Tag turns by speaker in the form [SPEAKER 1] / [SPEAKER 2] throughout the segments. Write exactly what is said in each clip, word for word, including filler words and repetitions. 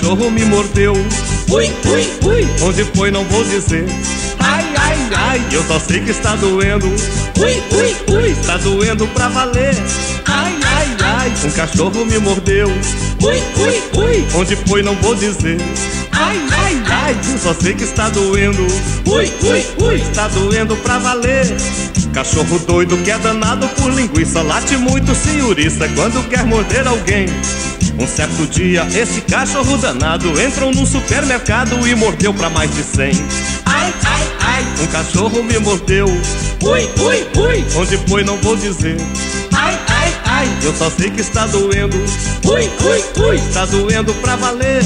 [SPEAKER 1] cachorro me mordeu.
[SPEAKER 2] Ui, ui, ui.
[SPEAKER 1] Onde foi não vou dizer.
[SPEAKER 2] Ai, ai, ai.
[SPEAKER 1] Eu só sei que está doendo.
[SPEAKER 2] Ui, ui, ui.
[SPEAKER 1] Está doendo pra valer.
[SPEAKER 2] Ai, ai, ai.
[SPEAKER 1] Um cachorro me mordeu.
[SPEAKER 2] Ui, ui, ui.
[SPEAKER 1] Onde foi não vou dizer.
[SPEAKER 2] Ai, ai, ai.
[SPEAKER 1] Eu só sei que está doendo.
[SPEAKER 2] Ui, ui, ui.
[SPEAKER 1] Está doendo pra valer. Cachorro doido que é danado por linguiça, late muito, se uriça quando quer morder alguém. Um certo dia esse cachorro danado entrou num supermercado e mordeu pra mais de cem.
[SPEAKER 2] Ai, ai, ai.
[SPEAKER 1] Um cachorro me mordeu.
[SPEAKER 2] Ui, ui, ui.
[SPEAKER 1] Onde foi não vou dizer.
[SPEAKER 2] Ai, ai, ai.
[SPEAKER 1] Eu só sei que está doendo.
[SPEAKER 2] Ui, ui, ui.
[SPEAKER 1] Está doendo pra valer.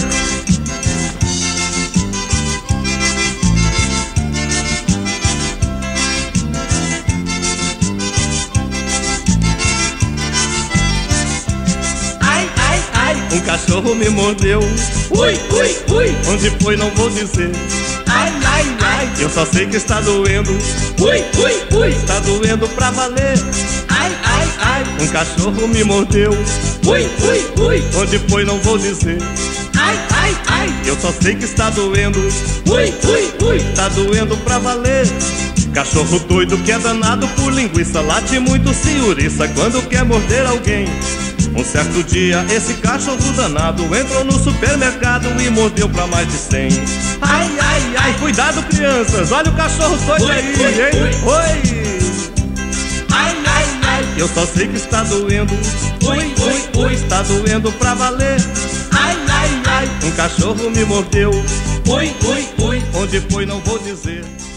[SPEAKER 1] Um cachorro me mordeu.
[SPEAKER 2] Ui, ui, ui.
[SPEAKER 1] Onde foi não vou dizer.
[SPEAKER 2] Ai, ai, ai.
[SPEAKER 1] Eu só sei que está doendo.
[SPEAKER 2] Ui, ui, ui.
[SPEAKER 1] Está doendo pra valer.
[SPEAKER 2] Ai, ai, ai.
[SPEAKER 1] Um cachorro me mordeu.
[SPEAKER 2] Ui, ui, ui.
[SPEAKER 1] Onde foi não vou dizer.
[SPEAKER 2] Ai, ai, ai.
[SPEAKER 1] Eu só sei que está doendo.
[SPEAKER 2] Ui, ui, ui.
[SPEAKER 1] Está doendo pra valer. Cachorro doido que é danado por linguiça, late muito, se uriça quando quer morder alguém. Um certo dia esse cachorro danado entrou no supermercado e mordeu pra mais de cem.
[SPEAKER 2] Ai, ai, ai.
[SPEAKER 1] Cuidado, crianças, olha o cachorro doido
[SPEAKER 2] ui,
[SPEAKER 1] aí,
[SPEAKER 2] ui,
[SPEAKER 1] hein?
[SPEAKER 2] Ui.
[SPEAKER 1] Oi!
[SPEAKER 2] Ai, ai, ai.
[SPEAKER 1] Eu só sei que está doendo.
[SPEAKER 2] Ui, ui, ui.
[SPEAKER 1] Está doendo pra valer.
[SPEAKER 2] Ai, ai, ai.
[SPEAKER 1] Um cachorro me mordeu.
[SPEAKER 2] Ui, ui, ui.
[SPEAKER 1] Onde foi não vou dizer.